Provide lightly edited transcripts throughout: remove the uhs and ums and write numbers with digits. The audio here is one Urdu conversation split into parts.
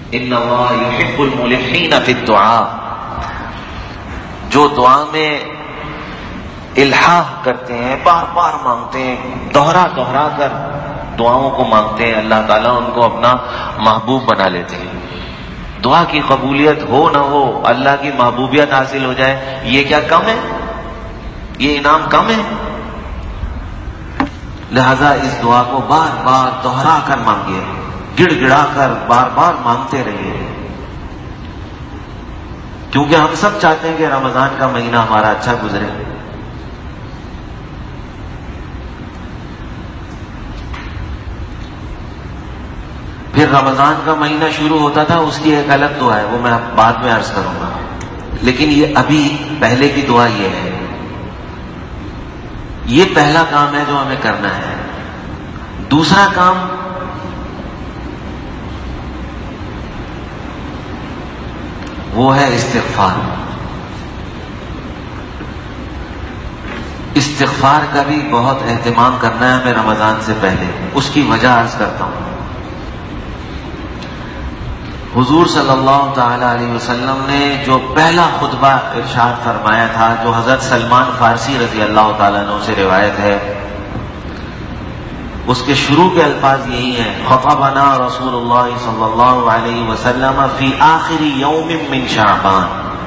ان اللہ یحب الملحین فی الدعاء، جو دعا میں الحاح کرتے ہیں، بار بار مانگتے ہیں، دوہرا دوہرا کر دعاؤں کو مانگتے ہیں، اللہ تعالیٰ ان کو اپنا محبوب بنا لیتے ہیں۔ دعا کی قبولیت ہو نہ ہو، اللہ کی محبوبیت حاصل ہو جائے، یہ کیا کم ہے؟ یہ انعام کم ہے؟ لہذا اس دعا کو بار بار دوہرا کر مانگیے، گڑ گڑا کر بار بار مانگتے رہیے، کیونکہ ہم سب چاہتے ہیں کہ رمضان کا مہینہ ہمارا اچھا گزرے۔ پھر رمضان کا مہینہ شروع ہوتا تھا، اس کی ایک الگ دعا ہے، وہ میں بعد میں عرض کروں گا، لیکن یہ ابھی پہلے کی دعا یہ ہے، یہ پہلا کام ہے جو ہمیں کرنا ہے۔ دوسرا کام وہ ہے استغفار۔ استغفار کا بھی بہت اہتمام کرنا ہے ہمیں رمضان سے پہلے، اس کی وجہ عرض کرتا ہوں۔ حضور صلی اللہ تعالی علیہ وسلم نے جو پہلا خطبہ ارشاد فرمایا تھا، جو حضرت سلمان فارسی رضی اللہ تعالیٰ عنہ سے روایت ہے، اس کے شروع کے الفاظ یہی ہیں: خطبنا رسول اللہ صلی اللہ علیہ وسلم فی آخر یوم من شعبان۔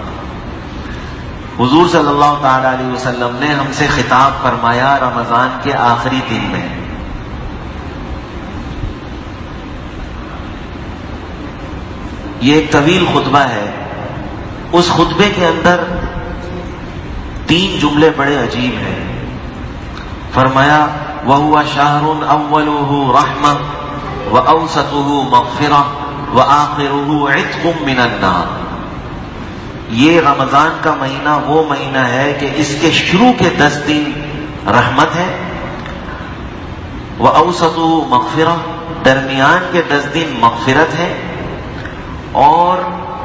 حضور صلی اللہ تعالی علیہ وسلم نے ہم سے خطاب فرمایا رمضان کے آخری دن میں۔ یہ ایک طویل خطبہ ہے، اس خطبے کے اندر 3 جملے بڑے عجیب ہیں۔ فرمایا وَهُوَ شَهْرٌ أَوَّلُهُ رَحْمَةٌ وَأَوْسَطُهُ مَغْفِرَةٌ وَآخِرُهُ عِتْقٌ مِّنَ النَّارِ۔ یہ رمضان کا مہینہ وہ مہینہ ہے کہ اس کے شروع کے 10 دن رحمت ہے، وَأَوْسَطُهُ مَغْفِرَةٌ، درمیان کے 10 دن مغفرت ہے، اور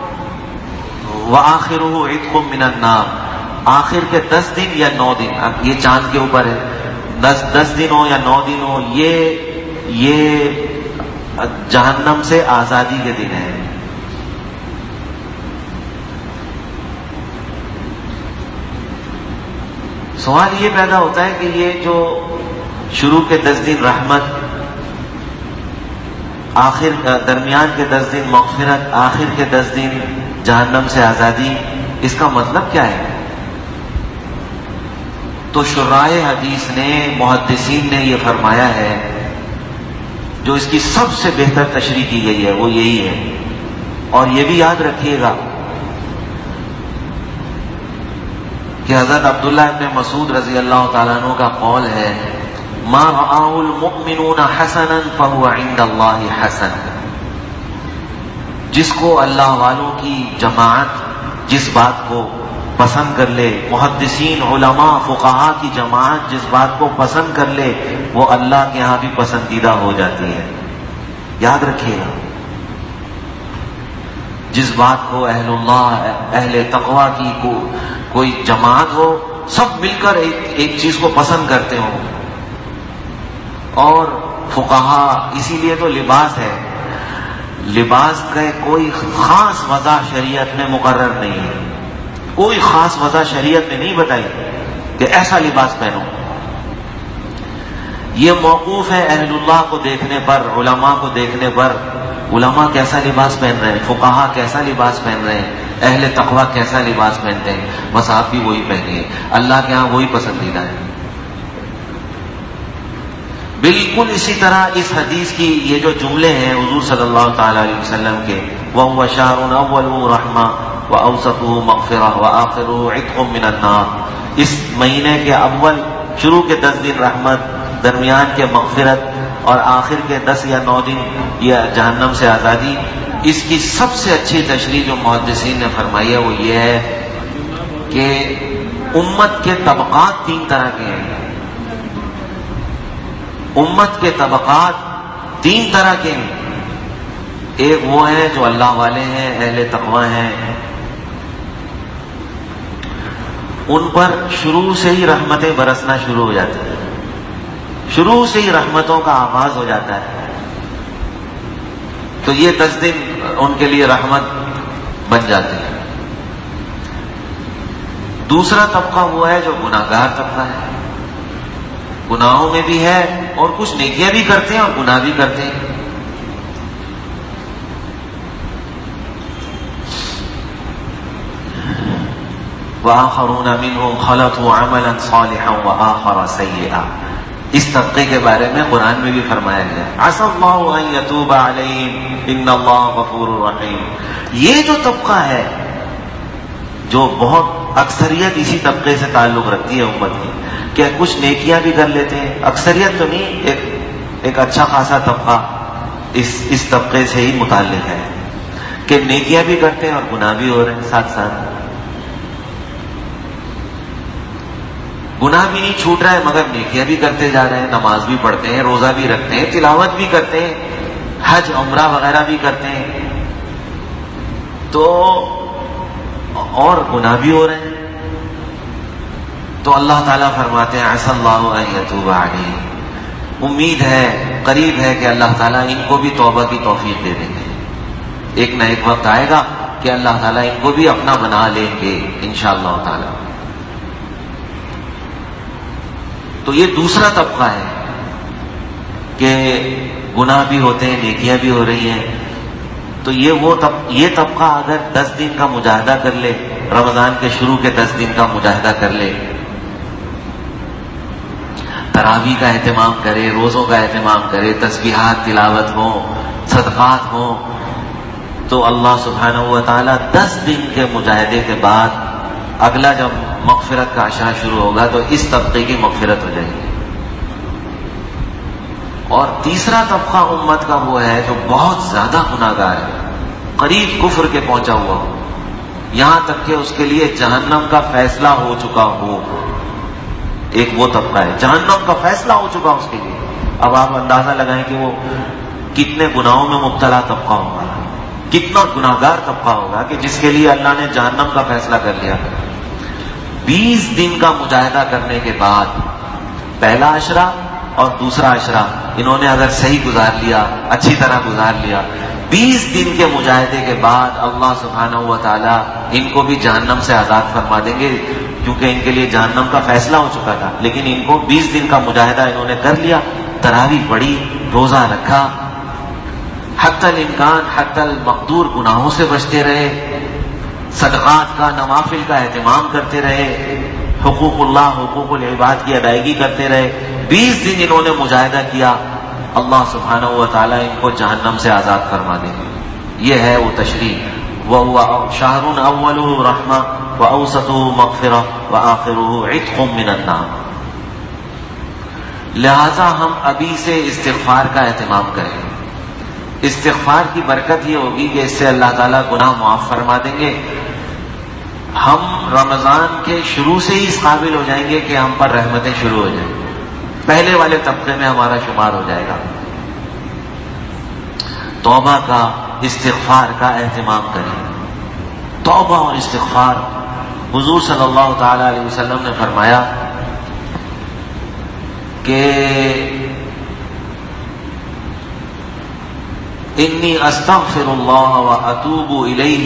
وَآخِرُهُ عِتْقٌ مِّنَ النَّارِ، آخر کے 10 دن یا 9 دن، اب یہ چاند کے اوپر ہے، 10 دن ہو یا 9 دن ہو، یہ جہنم سے آزادی کے دن ہے۔ سوال یہ پیدا ہوتا ہے کہ یہ جو شروع کے 10 دن رحمت، درمیان کے 10 دن مغفرت، آخر کے 10 دن جہنم سے آزادی، اس کا مطلب کیا ہے؟ تو شراح حدیث نے، محدثین نے یہ فرمایا ہے، جو اس کی سب سے بہتر تشریح کی گئی ہے وہ یہی ہے، اور یہ بھی یاد رکھیے گا کہ حضرت عبداللہ ابن مسعود رضی اللہ تعالیٰ عنہ کا قول ہے: ما رآہ المؤمنون حسنا فهو عند اللہ حسن۔ جس کو اللہ والوں کی جماعت جس بات کو پسند کر لے، محدثین، علماء، فقہاء کی جماعت جس بات کو پسند کر لے، وہ اللہ کے ہاں بھی پسندیدہ ہو جاتی ہے۔ یاد رکھیے گا، جس بات کو اہل اللہ، اہل تقویٰ کی کوئی جماعت ہو، سب مل کر ایک چیز کو پسند کرتے ہوں، اور فقہاء، اسی لیے تو لباس ہے، لباس کا کوئی خاص وضع شریعت میں مقرر نہیں ہے، کوئی خاص وضع شریعت میں نہیں بتائی کہ ایسا لباس پہنو۔ یہ موقوف ہے اہل اللہ کو دیکھنے پر، علماء کو دیکھنے پر، علماء کیسا لباس پہن رہے ہیں، فقہاء کیسا لباس پہن رہے ہیں، اہل تقویٰ کیسا لباس پہنتے ہیں، بس آپ بھی وہی پہنیے، اللہ کے ہاں وہی پسندیدہ ہے۔ بالکل اسی طرح اس حدیث کی یہ جو جملے ہیں حضور صلی اللہ تعالی علیہ وسلم کے، وَهُوَ شَهْرٌ أَوَّلُهُ رَحْمَةٌ وَأَوْسَطُهُ مَغْفِرَةٌ وَآخِرُهُ عِتْقٌ مِّنَ النَّارِ، اس مہینے کے اول شروع کے 10 دن رحمت، درمیان کے مغفرت، اور آخر کے 10 یا 9 دن یہ جہنم سے آزادی۔ اس کی سب سے اچھی تشریح جو محدثین نے فرمائی ہے وہ یہ ہے کہ امت کے طبقات 3 طرح کے ہیں، امت کے طبقات 3 طرح کے ہیں۔ ایک وہ ہیں جو اللہ والے ہیں، اہل تقویٰ ہیں، ان پر شروع سے ہی رحمتیں برسنا شروع ہو جاتی ہیں، شروع سے ہی رحمتوں کا آغاز ہو جاتا ہے۔ تو یہ 10 دن ان کے لیے رحمت بن جاتے ہیں۔ دوسرا طبقہ وہ ہے جو گناہگار طبقہ ہے، گناہوں میں بھی ہے اور کچھ نیکیاں بھی کرتے ہیں اور گناہ بھی کرتے ہیں۔ وآخرون منهم خلطوا عملا صالحا وآخر سیئا، اس طبقے کے بارے میں قرآن میں بھی فرمایا گیا عسى اللہ ان یتوب علیہم ان اللہ غفور رحیم۔ یہ جو طبقہ ہے جو بہت اکثریت اسی طبقے سے تعلق رکھتی ہے امت کی کہ کچھ نیکیاں بھی کر لیتے ہیں، اکثریت تو نہیں، ایک اچھا خاصا طبقہ اس طبقے سے ہی متعلق ہے کہ نیکیاں بھی کرتے ہیں اور گناہ بھی ہو رہے ہیں ساتھ ساتھ۔ گناہ بھی نہیں چھوٹ رہا ہے مگر نیکیاں بھی کرتے جا رہے ہیں، نماز بھی پڑھتے ہیں، روزہ بھی رکھتے ہیں، تلاوت بھی کرتے ہیں، حج عمرہ وغیرہ بھی کرتے ہیں، تو اور گناہ بھی ہو رہے ہیں۔ تو اللہ تعالیٰ فرماتے ہیں عسى اللہ ان یتوب علیہم، امید ہے، قریب ہے کہ اللہ تعالیٰ ان کو بھی توبہ کی توفیق دے دیں گے۔ ایک نہ ایک وقت آئے گا کہ اللہ تعالیٰ ان کو بھی اپنا بنا لیں گے انشاءاللہ تعالیٰ۔ تو یہ دوسرا طبقہ ہے کہ گناہ بھی ہوتے ہیں، نیکیاں بھی ہو رہی ہیں۔ تو یہ طبقہ اگر 10 دن کا مجاہدہ کر لے، رمضان کے شروع کے 10 دن کا مجاہدہ کر لے، تراویح کا اہتمام کرے، روزوں کا اہتمام کرے، تسبیحات تلاوت ہوں، صدقات ہوں، تو اللہ سبحانہ و تعالیٰ 10 دن کے مجاہدے کے بعد اگلا جب مغفرت کا عشاء شروع ہوگا تو اس طبقے کی مغفرت ہو جائے گی۔ اور تیسرا طبقہ امت کا وہ ہے جو بہت زیادہ گناہگار ہے، قریب کفر کے پہنچا ہوا ہو، یہاں تک کہ اس کے لیے جہنم کا فیصلہ ہو چکا ہو۔ ایک وہ طبقہ ہے جہنم کا فیصلہ ہو چکا اس کے لیے۔ اب آپ اندازہ لگائیں کہ وہ کتنے گناہوں میں مبتلا طبقہ ہوگا، کتنا گناہگار طبقہ ہوگا کہ جس کے لیے اللہ نے جہنم کا فیصلہ کر لیا۔ 20 دن کا مجاہدہ کرنے کے بعد پہلا عشرہ اور دوسرا عشرہ انہوں نے اگر صحیح گزار لیا، اچھی طرح گزار لیا، 20 دن کے مجاہدے کے بعد اللہ سبحانہ و تعالیٰ ان کو بھی جہنم سے آزاد فرما دیں گے، کیونکہ ان کے لیے جہنم کا فیصلہ ہو چکا تھا۔ لیکن ان کو 20 دن کا مجاہدہ انہوں نے کر لیا، تراویح پڑھی، روزہ رکھا، حتی الامکان حتی المقدور گناہوں سے بچتے رہے، صدقات کا نوافل کا اہتمام کرتے رہے، حقوق اللہ حقوق العباد کی ادائیگی کرتے رہے۔ 20 دن انہوں نے مجاہدہ کیا، اللہ سبحانہ و تعالیٰ ان کو جہنم سے آزاد فرما دیں گے۔ یہ ہے وہ تشریح، وَهُوَ شَهْرٌ أَوَّلُهُ رَحْمَةٌ وَأَوْسَطُهُ مَغْفِرَةٌ وَآخِرُهُ عِتْقٌ مِّنَ النَّارِ۔ لہذا ہم ابھی سے استغفار کا اہتمام کریں۔ استغفار کی برکت یہ ہوگی کہ اس سے اللہ تعالیٰ گناہ معاف فرما دیں گے۔ ہم رمضان کے شروع سے ہی اس قابل ہو جائیں گے کہ ہم پر رحمتیں شروع ہو جائیں، پہلے والے طبقے میں ہمارا شمار ہو جائے گا۔ توبہ کا، استغفار کا اہتمام کریں۔ توبہ اور استغفار، حضور صلی اللہ تعالی علیہ وسلم نے فرمایا کہ انی استغفر اللہ واتوب الیہ،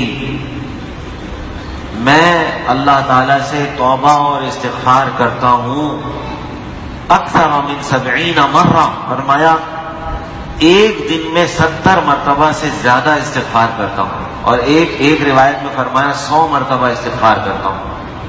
میں اللہ تعالی سے توبہ اور استغفار کرتا ہوں اکثر من 70 مرہ، فرمایا ایک دن میں 70 مرتبہ سے زیادہ استغفار کرتا ہوں، اور ایک روایت میں فرمایا 100 مرتبہ استغفار کرتا ہوں۔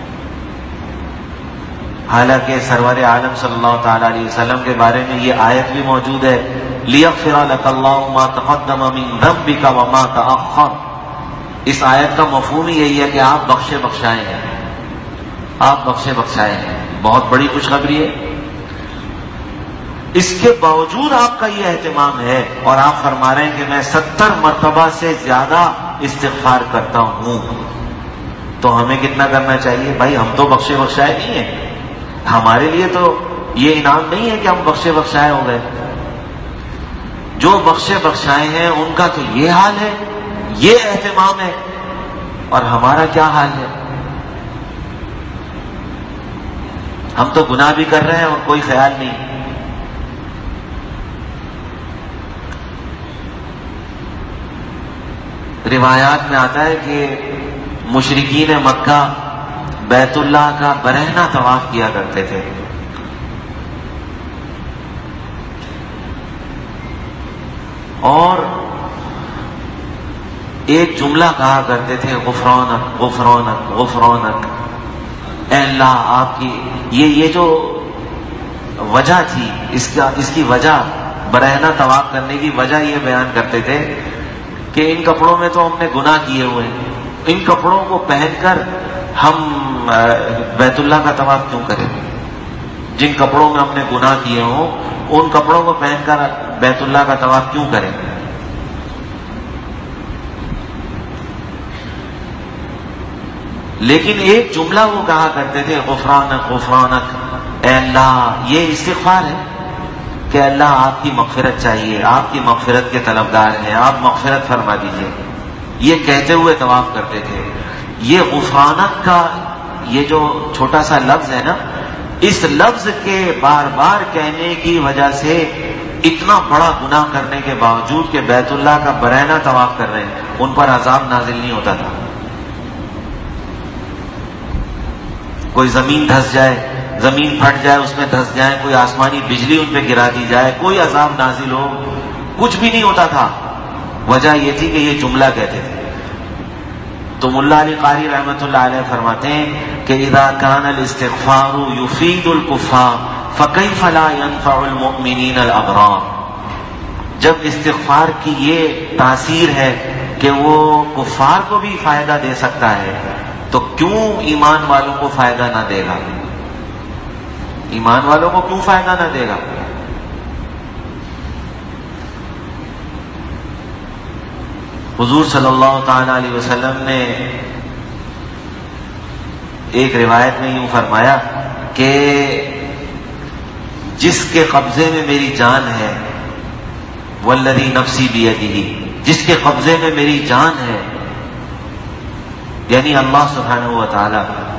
حالانکہ سرور عالم صلی اللہ تعالی علیہ وسلم کے بارے میں یہ آیت بھی موجود ہے، لِيَغْفِرَ لَكَ اللَّهُ مَا تَقَدَّمَ مِن ذَنبِكَ وَمَا تَأَخَّرَ۔ اس آیت کا مفہوم ہی یہی ہے کہ آپ بخشے بخشائے ہیں، آپ بخشے بخشائے ہیں، بہت بڑی خوشخبری ہے۔ اس کے باوجود آپ کا یہ اہتمام ہے اور آپ فرما رہے ہیں کہ میں 70 مرتبہ سے زیادہ استغفار کرتا ہوں، تو ہمیں کتنا کرنا چاہیے؟ بھائی ہم تو بخشے بخشائے نہیں ہیں، ہمارے لیے تو یہ انعام نہیں ہے کہ ہم بخشے بخشائے ہو گئے۔ جو بخشے بخشائے ہیں ان کا تو یہ حال ہے، یہ اہتمام ہے، اور ہمارا کیا حال ہے؟ ہم تو گناہ بھی کر رہے ہیں اور کوئی خیال نہیں۔ روایات میں آتا ہے کہ مشرکین مکہ بیت اللہ کا برہنہ طواف کیا کرتے تھے، اور ایک جملہ کہا کرتے تھے، غفرانک غفرانک غفرانک، اے اللہ آپ کی یہ جو وجہ تھی، اس کی وجہ، برہنہ طواف کرنے کی وجہ یہ بیان کرتے تھے کہ ان کپڑوں میں تو ہم نے گناہ کیے ہوئے ہیں، ان کپڑوں کو پہن کر ہم بیت اللہ کا طواف کیوں کریں؟ جن کپڑوں میں ہم نے گناہ کیے ہوں ان کپڑوں کو پہن کر بیت اللہ کا طواف کیوں کریں؟ لیکن ایک جملہ وہ کہا کرتے تھے، غفرانک غفرانک، اے اللہ، یہ استغفار ہے کہ اللہ آپ کی مغفرت چاہیے، آپ کی مغفرت کے طلبگار ہیں، آپ مغفرت فرما دیجئے، یہ کہتے ہوئے طواف کرتے تھے۔ یہ غفرانک کا یہ جو چھوٹا سا لفظ ہے نا، اس لفظ کے بار بار کہنے کی وجہ سے اتنا بڑا گناہ کرنے کے باوجود کہ بیت اللہ کا برہنہ طواف کر رہے ہیں، ان پر عذاب نازل نہیں ہوتا تھا۔ کوئی زمین دھس جائے، زمین پھٹ جائے، اس میں دھس جائے، کوئی آسمانی بجلی ان پہ گرا دی جائے، کوئی عذاب نازل ہو، کچھ بھی نہیں ہوتا تھا۔ وجہ یہ تھی کہ یہ جملہ کہتے تھے۔ تو ملا علی قاری رحمۃ اللہ علیہ فرماتے ہیں کہ اذا كان الاستغفار يفيد الكفار فكيف لا ينفع المؤمنين الابرار، جب استغفار کی یہ تاثیر ہے کہ وہ کفار کو بھی فائدہ دے سکتا ہے تو کیوں ایمان والوں کو فائدہ نہ دے گا؟ ایمان والوں کو کیوں فائدہ نہ دے گا؟ حضور صلی اللہ تعالی علیہ وسلم نے ایک روایت میں یوں فرمایا کہ جس کے قبضے میں میری جان ہے، والذی نفسی بیدہ، جس کے قبضے میں میری جان ہے، یعنی اللہ سبحانہ و تعالی،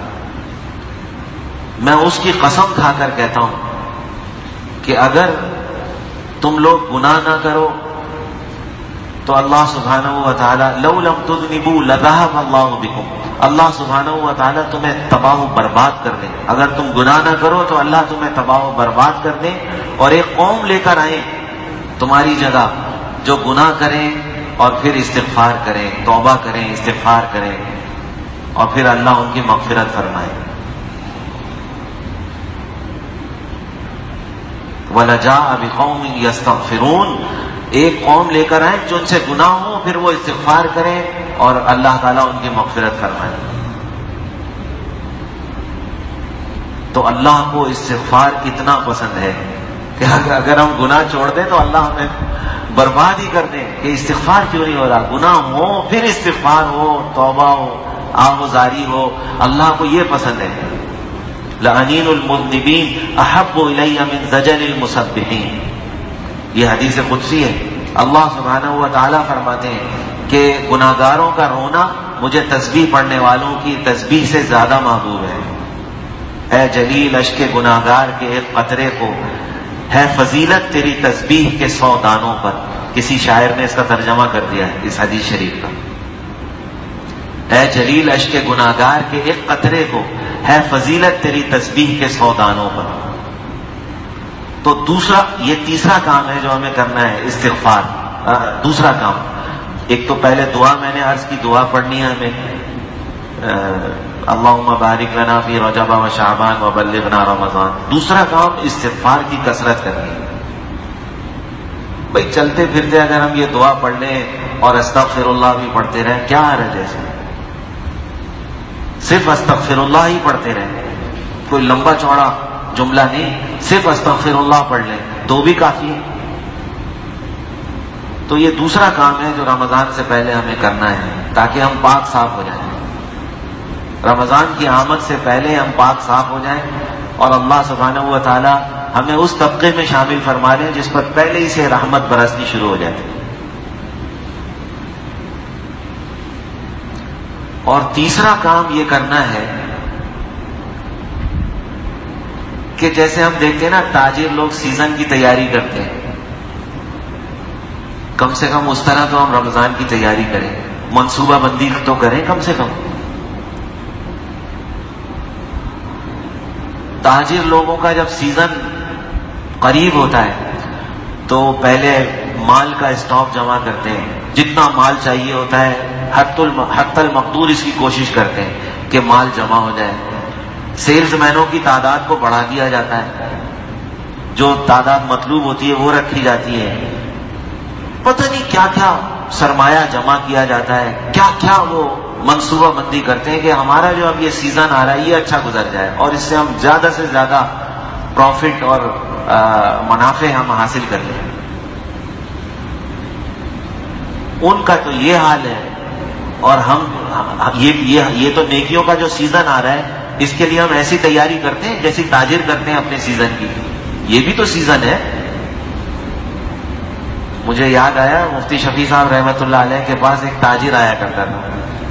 میں اس کی قسم کھا کر کہتا ہوں کہ اگر تم لوگ گناہ نہ کرو تو اللہ سبحانہ و تعالی لو لم تذنبوا لذهب اللہ بکم، اللہ سبحانہ و تعالی تمہیں تباہ و برباد کر دیں۔ اگر تم گناہ نہ کرو تو اللہ تمہیں تباہ و برباد کر دیں، اور ایک قوم لے کر آئیں تمہاری جگہ جو گناہ کریں اور پھر استغفار کریں، توبہ کریں، استغفار کریں، اور پھر اللہ ان کی مغفرت فرمائے۔ وَلَجَاءَ بِقَوْمٍ يَسْتَغْفِرُونَ، ایک قوم لے کر آئیں جو ان سے گناہ ہو، پھر وہ استغفار کریں اور اللہ تعالیٰ ان کی مغفرت فرمائے۔ تو اللہ کو استغفار اتنا پسند ہے کہ اگر ہم گناہ چھوڑ دیں تو اللہ ہمیں برباد ہی کر دیں کہ استغفار کیوں نہیں ہو رہا، گناہ ہو پھر استغفار ہو، توبہ ہو، آہوزاری ہو، اللہ کو یہ پسند ہے۔ لَأَنِينُ الْمُذْنِبِينَ أَحَبُّ إِلَيَّ مِنْ زَجَرِ الْمُسَبِّحِينَ، یہ حدیث قدسی ہے۔ اللہ سبحانہ و تعالیٰ فرماتے ہیں کہ گناہگاروں کا رونا مجھے تسبیح پڑھنے والوں کی تسبیح سے زیادہ محبوب ہے۔ اے جلیل اشک گناہگار کے ایک قطرے کو ہے فضیلت تیری تسبیح کے 100 دانوں پر۔ کسی شاعر نے اس کا ترجمہ کر دیا ہے اس حدیث شریف کا۔ اے جلیل اشک گناہگار کے ایک قطرے کو ہے فضیلت تیری تسبیح کے 100 دانوں پر۔ تو دوسرا، یہ تیسرا کام ہے جو ہمیں کرنا ہے، استغفار۔ دوسرا کام، ایک تو پہلے دعا میں نے عرض کی، دعا پڑھنی ہے ہمیں، اللہم بارک لنا فی رجب و شعبان و بلغنا رمضان۔ دوسرا کام استغفار کی کثرت کرنی ہے۔ بھئی چلتے پھرتے اگر ہم یہ دعا پڑھ لیں اور استغفر اللہ بھی پڑھتے رہیں، کیا حرج ہے؟ صرف استغفر اللہ ہی پڑھتے رہیں، کوئی لمبا چوڑا جملہ نہیں، صرف استغفر اللہ پڑھ لیں تو بھی کافی ہے۔ تو یہ دوسرا کام ہے جو رمضان سے پہلے ہمیں کرنا ہے تاکہ ہم پاک صاف ہو جائیں، رمضان کی آمد سے پہلے ہم پاک صاف ہو جائیں، اور اللہ سبحانہ و تعالی ہمیں اس طبقے میں شامل فرما لیں جس پر پہلے ہی سے رحمت برسنی شروع ہو جاتی۔ اور تیسرا کام یہ کرنا ہے کہ جیسے ہم دیکھتے ہیں نا تاجر لوگ سیزن کی تیاری کرتے ہیں، کم سے کم اس طرح تو ہم رمضان کی تیاری کریں۔ منصوبہ بندی تو کریں کم سے کم. تاجر لوگوں کا جب سیزن قریب ہوتا ہے تو پہلے مال کا اسٹاک جمع کرتے ہیں. جتنا مال چاہیے ہوتا ہے حتی المقدور اس کی کوشش کرتے ہیں کہ مال جمع ہو جائے. سیلز مینوں کی تعداد کو بڑھا دیا جاتا ہے, جو تعداد مطلوب ہوتی ہے وہ رکھی جاتی ہے. پتہ نہیں کیا کیا سرمایہ جمع کیا جاتا ہے, کیا کیا وہ منصوبہ بندی کرتے ہیں کہ ہمارا جو اب یہ سیزن آ رہا ہے یہ اچھا گزر جائے اور اس سے ہم زیادہ سے زیادہ پروفٹ اور منافع ہم حاصل کر لیں. ان کا تو یہ حال ہے. اور ہم یہ تو نیکیوں کا جو سیزن آ رہا ہے اس کے لیے ہم ایسی تیاری کرتے ہیں جیسی تاجر کرتے ہیں اپنے سیزن کی. یہ بھی تو سیزن ہے. مجھے یاد آیا مفتی شفیع صاحب رحمۃ اللہ علیہ کے پاس ایک تاجر آیا کرتا تھا.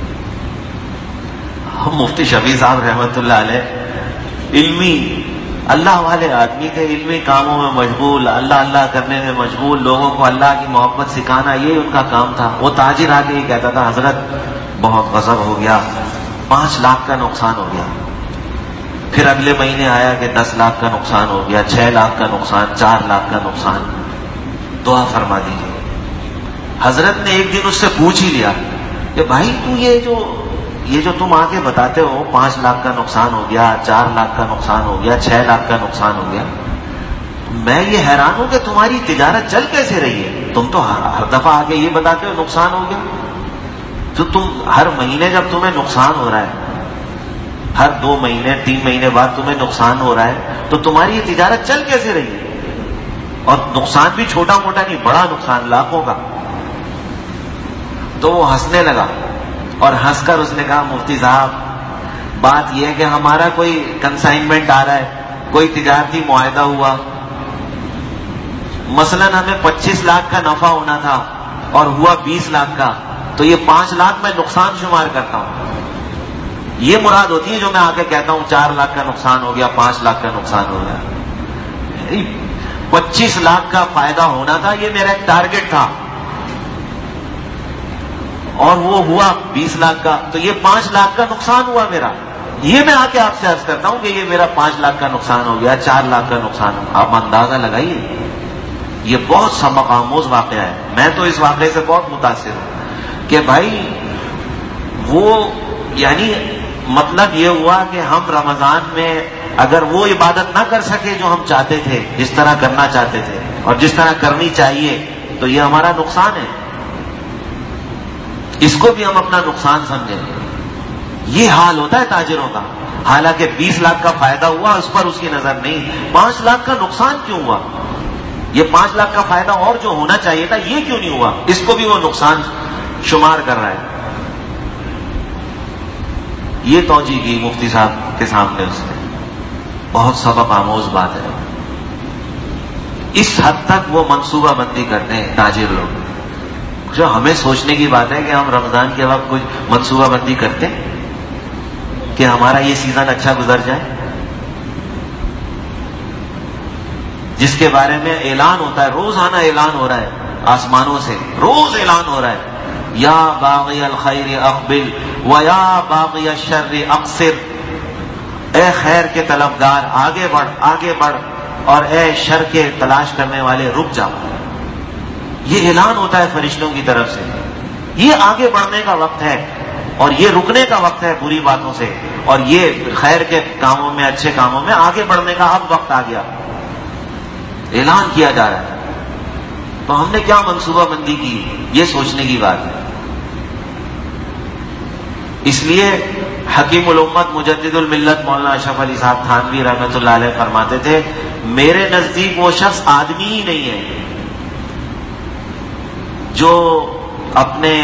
مفتی شفیع صاحب رحمۃ اللہ علیہ علمی اللہ والے آدمی تھے, علمی کاموں میں مشغول, اللہ اللہ کرنے میں مشغول, لوگوں کو اللہ کی محبت سکھانا یہ ان کا کام تھا. وہ تاجر آ کے ہی کہتا تھا حضرت بہت غضب ہو گیا, 5 لاکھ کا نقصان ہو گیا. پھر اگلے مہینے آیا کہ 10 لاکھ کا نقصان ہو گیا, 6 لاکھ کا نقصان, 4 لاکھ کا نقصان. دعا فرما دیجیے. حضرت نے ایک دن اس سے پوچھ ہی لیا کہ بھائی تو یہ جو تم آ کے بتاتے ہو 5 لاکھ کا نقصان ہو گیا, 4 لاکھ کا نقصان ہو گیا, 6 لاکھ کا نقصان ہو گیا, میں یہ حیران ہوں کہ تمہاری تجارت چل کیسے رہی ہے؟ تم تو ہر دفعہ آ کے یہ بتاتے ہو نقصان ہو گیا. تو تم ہر مہینے جب تمہیں نقصان ہو رہا ہے, ہر 2 مہینے 3 مہینے بعد تمہیں نقصان ہو رہا ہے, تو تمہاری یہ تجارت چل کیسے رہی ہے؟ اور نقصان بھی چھوٹا موٹا نہیں, بڑا نقصان, لاکھوں کا. تو وہ ہنسنے لگا اور ہنس کر اس نے کہا مفتی صاحب بات یہ ہے کہ ہمارا کوئی کنسائنمنٹ آ رہا ہے, کوئی تجارتی معاہدہ ہوا, مثلا ہمیں 25 لاکھ کا نفع ہونا تھا اور ہوا 20 لاکھ کا, تو یہ 5 لاکھ میں نقصان شمار کرتا ہوں. یہ مراد ہوتی ہے جو میں آ کے کہتا ہوں 4 لاکھ کا نقصان ہو گیا, 5 لاکھ کا نقصان ہو گیا. 25 لاکھ کا فائدہ ہونا تھا, یہ میرا ایک ٹارگٹ تھا, اور وہ ہوا 20 لاکھ کا, تو یہ 5 لاکھ کا نقصان ہوا میرا. یہ میں آ کے آپ سے عرض کرتا ہوں کہ یہ میرا 5 لاکھ کا نقصان ہو گیا, 4 لاکھ کا نقصان ہو. آپ اندازہ لگائیے, یہ بہت سبق آموز واقعہ ہے. میں تو اس واقعے سے بہت متاثر ہوں کہ بھائی وہ یعنی مطلب یہ ہوا کہ ہم رمضان میں اگر وہ عبادت نہ کر سکے جو ہم چاہتے تھے, جس طرح کرنا چاہتے تھے اور جس طرح کرنی چاہیے, تو یہ ہمارا نقصان ہے. اس کو بھی ہم اپنا نقصان سمجھیں. یہ حال ہوتا ہے تاجروں کا. حالانکہ 20 لاکھ کا فائدہ ہوا اس پر اس کی نظر نہیں, 5 لاکھ کا نقصان کیوں ہوا, یہ 5 لاکھ کا فائدہ اور جو ہونا چاہیے تھا یہ کیوں نہیں ہوا, اس کو بھی وہ نقصان شمار کر رہا ہے. یہ توجہ کی مفتی صاحب کے سامنے اس نے, بہت سبق آموز بات ہے. اس حد تک وہ منصوبہ بندی کرتے ہیں تاجر لوگ. جو ہمیں سوچنے کی بات ہے کہ ہم رمضان کے وقت کچھ منصوبہ بندی کرتے ہیں کہ ہمارا یہ سیزن اچھا گزر جائے, جس کے بارے میں اعلان ہوتا ہے, روزانہ اعلان ہو رہا ہے آسمانوں سے, روز اعلان ہو رہا ہے, یا باغی الخیر اقبل و یا باغی الشر اقصر. اے خیر کے طلبگار آگے بڑھ, آگے بڑھ, اور اے شر کے تلاش کرنے والے رک جاؤ. یہ اعلان ہوتا ہے فرشتوں کی طرف سے. یہ آگے بڑھنے کا وقت ہے اور یہ رکنے کا وقت ہے بری باتوں سے, اور یہ خیر کے کاموں میں, اچھے کاموں میں آگے بڑھنے کا اب وقت آ گیا. اعلان کیا جا رہا ہے. تو ہم نے کیا منصوبہ بندی کی, یہ سوچنے کی بات ہے. اس لیے حکیم الامت مجدد الملت مولانا اشرف علی صاحب تھانوی رحمۃ اللہ علیہ فرماتے تھے, میرے نزدیک وہ شخص آدمی ہی نہیں ہے جو اپنے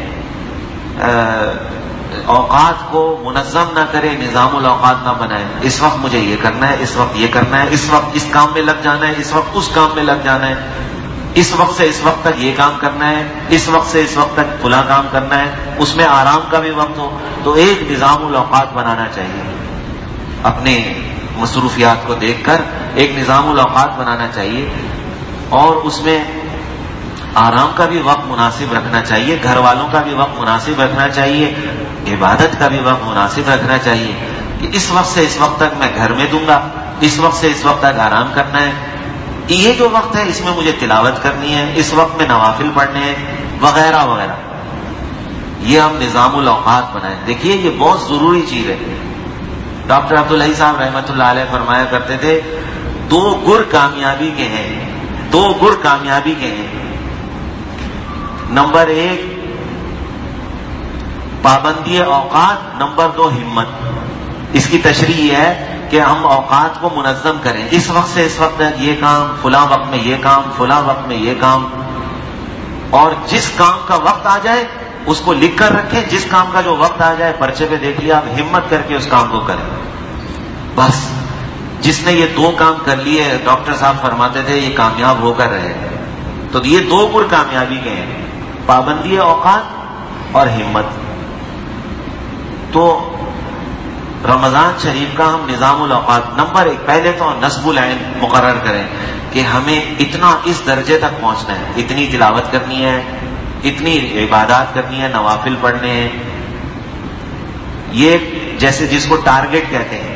اوقات کو منظم نہ کرے, نظام الاوقات نہ بنائے. اس وقت مجھے یہ کرنا ہے, اس وقت یہ کرنا ہے, اس وقت اس کام میں لگ جانا ہے, اس وقت اس کام میں لگ جانا ہے, اس وقت سے اس وقت تک یہ کام کرنا ہے, اس وقت سے اس وقت تک فلاں کام کرنا ہے, اس میں آرام کا بھی وقت ہو. تو ایک نظام الاوقات بنانا چاہیے. اپنے مصروفیات کو دیکھ کر ایک نظام الاوقات بنانا چاہیے, اور اس میں آرام کا بھی وقت مناسب رکھنا چاہیے، گھر والوں کا بھی وقت مناسب رکھنا چاہیے، عبادت کا بھی وقت مناسب رکھنا چاہیے کہ اس وقت سے اس وقت تک میں گھر میں دوں گا، اس وقت سے اس وقت تک آرام کرنا ہے، یہ جو وقت ہے اس میں مجھے تلاوت کرنی ہے، اس وقت میں نوافل پڑھنے ہیں وغیرہ وغیرہ. یہ ہم نظام الاوقات بنائیں. دیکھیے یہ بہت ضروری چیز ہے. ڈاکٹر عبدالحی صاحب رحمۃ اللہ علیہ فرمایا کرتے تھے 2 گر کامیابی کے ہیں، 2 گر کامیابی کے ہیں. نمبر 1 پابندی اوقات، نمبر 2 ہمت. اس کی تشریح یہ ہے کہ ہم اوقات کو منظم کریں، اس وقت سے اس وقت تک یہ کام، فلاں وقت میں یہ کام، فلاں وقت میں یہ کام، اور جس کام کا وقت آ جائے اس کو لکھ کر رکھیں، جس کام کا جو وقت آ جائے پرچے پہ دیکھ لیا، آپ ہمت کر کے اس کام کو کریں. بس جس نے یہ 2 کام کر لیے، ڈاکٹر صاحب فرماتے تھے یہ کامیاب ہو کر رہے. تو یہ 2 گر کامیابی کے ہیں، پابندی اوقات اور ہمت. تو رمضان شریف کا ہم نظام الاوقات نمبر 1 پہلے تو نصب العین مقرر کریں کہ ہمیں اتنا اس درجے تک پہنچنا ہے، اتنی تلاوت کرنی ہے، اتنی عبادات کرنی ہے، نوافل پڑھنے ہیں. یہ جیسے جس کو ٹارگٹ کہتے ہیں،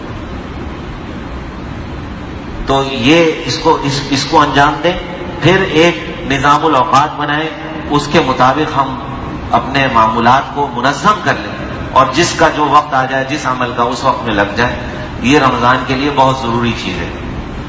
تو یہ اس کو انجام دیں. پھر ایک نظام الاوقات بنائیں، اس کے مطابق ہم اپنے معمولات کو منظم کر لیں اور جس کا جو وقت آ جائے، جس عمل کا اس وقت میں لگ جائے. یہ رمضان کے لیے بہت ضروری چیز ہے.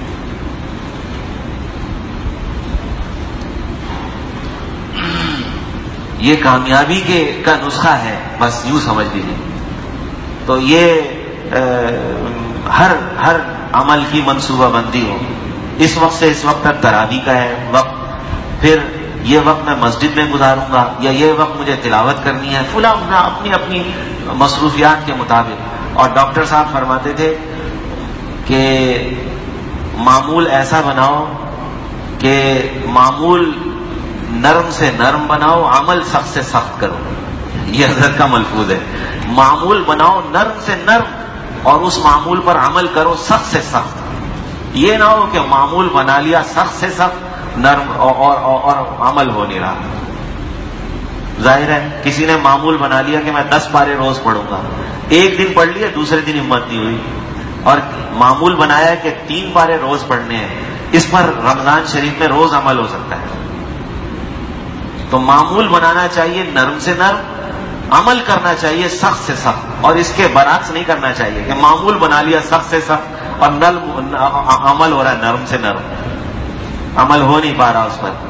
یہ کامیابی کا نسخہ ہے، بس یوں سمجھ لیجیے. تو یہ ہر عمل کی منصوبہ بندی ہو. اس وقت سے اس وقت تک تراویح کا ہے وقت، پھر یہ وقت میں مسجد میں گزاروں گا، یا یہ وقت مجھے تلاوت کرنی ہے، فلاں اپنی اپنی مصروفیات کے مطابق. اور ڈاکٹر صاحب فرماتے تھے کہ معمول ایسا بناؤ کہ معمول نرم سے نرم بناؤ، عمل سخت سے سخت کرو. یہ حضرت کا ملفوظ ہے. معمول بناؤ نرم سے نرم اور اس معمول پر عمل کرو سخت سے سخت. یہ نہ ہو کہ معمول بنا لیا سخت سے سخت، نرم اور عمل ہو نہیں رہا. ظاہر ہے کسی نے معمول بنا لیا کہ میں 10 پارے روز پڑھوں گا، ایک دن پڑھ لیا، دوسرے دن ہمت نہیں ہوئی. اور معمول بنایا کہ 3 پارے روز پڑھنے ہیں، اس پر رمضان شریف میں روز عمل ہو سکتا ہے. تو معمول بنانا چاہیے نرم سے نرم، عمل کرنا چاہیے سخت سے سخت. اور اس کے برعکس نہیں کرنا چاہیے کہ معمول بنا لیا سخت سے سخت اور عمل ہو رہا ہے نرم سے نرم، عمل ہو نہیں پا رہا اس پر.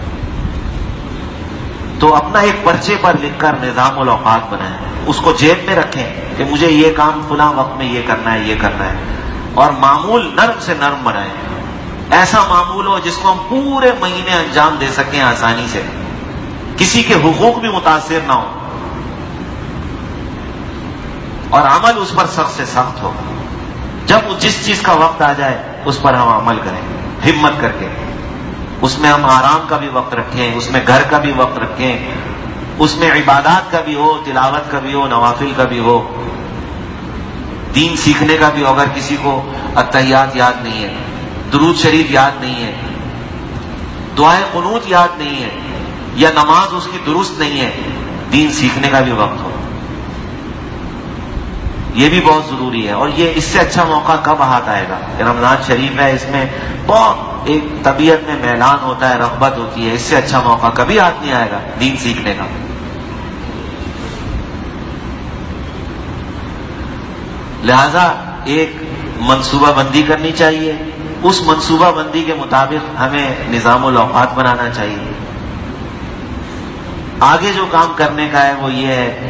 تو اپنا ایک پرچے پر لکھ کر نظام الاوقات بنائیں، اس کو جیب میں رکھیں کہ مجھے یہ کام فلاں وقت میں یہ کرنا ہے، یہ کرنا ہے. اور معمول نرم سے نرم بنائیں، ایسا معمول ہو جس کو ہم پورے مہینے انجام دے سکیں آسانی سے، کسی کے حقوق بھی متاثر نہ ہو، اور عمل اس پر سخت سے سخت ہو. جب جس چیز کا وقت آ جائے اس پر ہم عمل کریں ہمت کر کے. اس میں ہم آرام کا بھی وقت رکھیں، اس میں گھر کا بھی وقت رکھیں، اس میں عبادات کا بھی ہو، تلاوت کا بھی ہو، نوافل کا بھی ہو، دین سیکھنے کا بھی ہو. اگر کسی کو التحیات یاد نہیں ہے، درود شریف یاد نہیں ہے، دعائے قنوت یاد نہیں ہے، یا نماز اس کی درست نہیں ہے، دین سیکھنے کا بھی وقت ہو. یہ بھی بہت ضروری ہے. اور یہ اس سے اچھا موقع کب ہاتھ آئے گا کہ رمضان شریف ہے، اس میں بہت ایک طبیعت میں میلان ہوتا ہے، رغبت ہوتی ہے. اس سے اچھا موقع کبھی ہاتھ نہیں آئے گا دین سیکھنے کا. لہذا ایک منصوبہ بندی کرنی چاہیے، اس منصوبہ بندی کے مطابق ہمیں نظام الاوقات بنانا چاہیے. آگے جو کام کرنے کا ہے وہ یہ ہے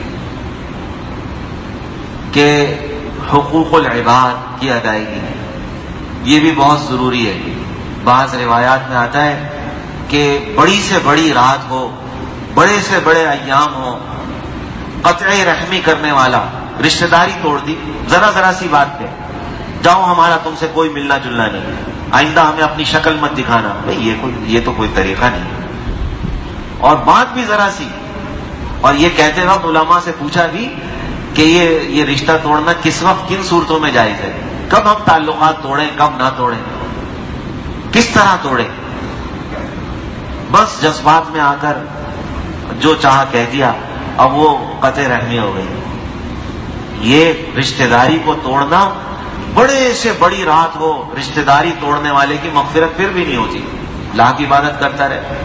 کہ حقوق العباد کی ادائیگی، یہ بھی بہت ضروری ہے. بعض روایات میں آتا ہے کہ بڑی سے بڑی رات ہو، بڑے سے بڑے ایام ہو، قطع رحمی کرنے والا، رشتہ داری توڑ دی ذرا سی بات پہ، جاؤ ہمارا تم سے کوئی ملنا جلنا نہیں، آئندہ ہمیں اپنی شکل مت دکھانا. بھئی یہ تو کوئی طریقہ نہیں. اور بات بھی ذرا سی. اور یہ کہتے وقت علماء سے پوچھا بھی کہ یہ رشتہ توڑنا کس وقت کن صورتوں میں جائز ہے، کب ہم تعلقات توڑیں کب نہ توڑیں، کس طرح توڑیں. بس جذبات میں آ کر جو چاہا کہہ دیا، اب وہ قطع رحمی ہو گئی. یہ رشتہ داری کو توڑنا، بڑے سے بڑی رات ہو، رشتہ داری توڑنے والے کی مغفرت پھر بھی نہیں ہوتی، لاکھ عبادت کرتا رہے.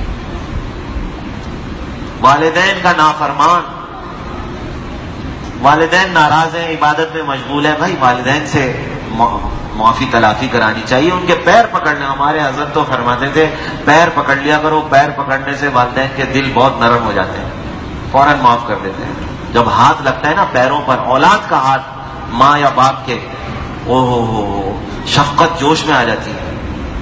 والدین کا نافرمان، والدین ناراض ہیں، عبادت میں مشغول ہے، بھائی والدین سے معافی تلافی کرانی چاہیے، ان کے پیر پکڑنا. ہمارے حضرت تو فرماتے تھے پیر پکڑ لیا کرو، پیر پکڑنے سے والدین کے دل بہت نرم ہو جاتے ہیں، فوراً معاف کر دیتے ہیں. جب ہاتھ لگتا ہے نا پیروں پر، اولاد کا ہاتھ ماں یا باپ کے، او ہو شفقت جوش میں آ جاتی ہے.